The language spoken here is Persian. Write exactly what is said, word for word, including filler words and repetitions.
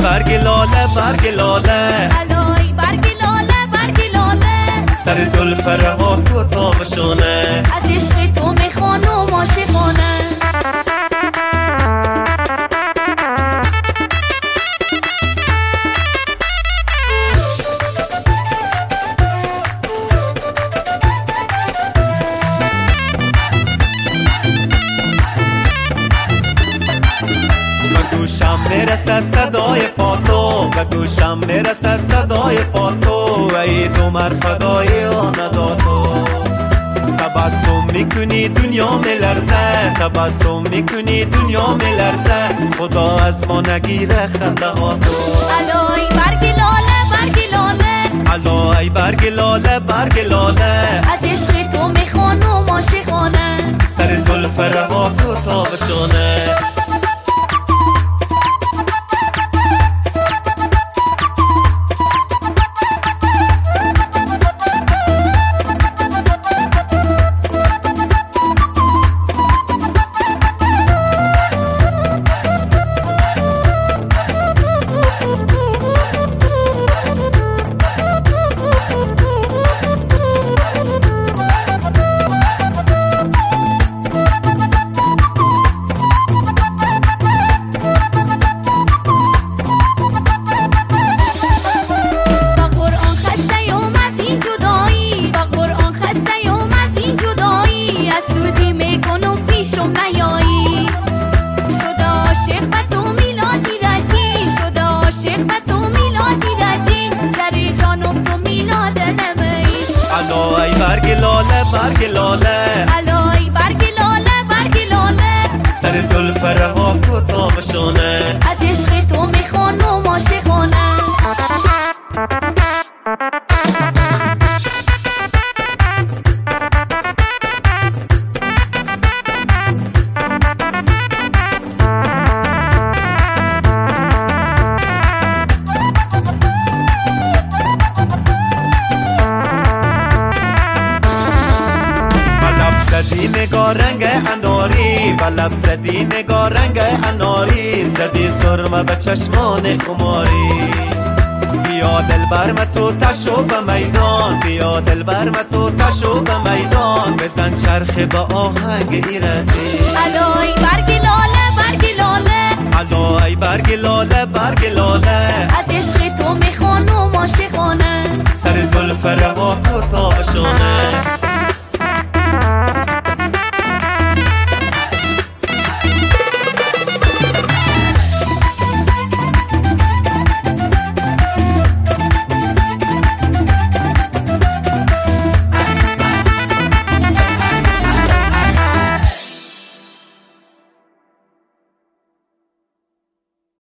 برگ لاله برگ لاله الای برگ لاله برگ لاله سر زلف رها کو تا بشونه از عشق تو میخوانم عاشقانه گوشم میرسه صدای پاتو و گوشم میرسه صدای پاتو ای تو مرفدای آنداتو تبسم میکنی دنیا میلرزه تبسم میکنی دنیا میلرزه خدا از ما نگیره خنده ها تو الای برگ لاله برگ لاله الای برگ لاله برگ لاله از عشق تو میخوانم عاشقانه سر زلف رها کو تا بشونه الای برگ لاله برگ لاله الای برگ لاله برگ لاله سر زلف رها کو تا بشونه از عشق تو میخوانم عاشقانه زدی نگاه رنگ اناری و لب زدی نگاه رنگ اناری زدی سرمه به چشمان خماری بیا دل برم تو تشو به میدان بیا دل برم تو تشو به میدان بزن چرخ به آهنگ ایرانی الای برگ لاله برگ لاله الای برگ لاله برگ لاله از عشق تو میخوانم عاشقانه سر زلف رها کو تا بشونه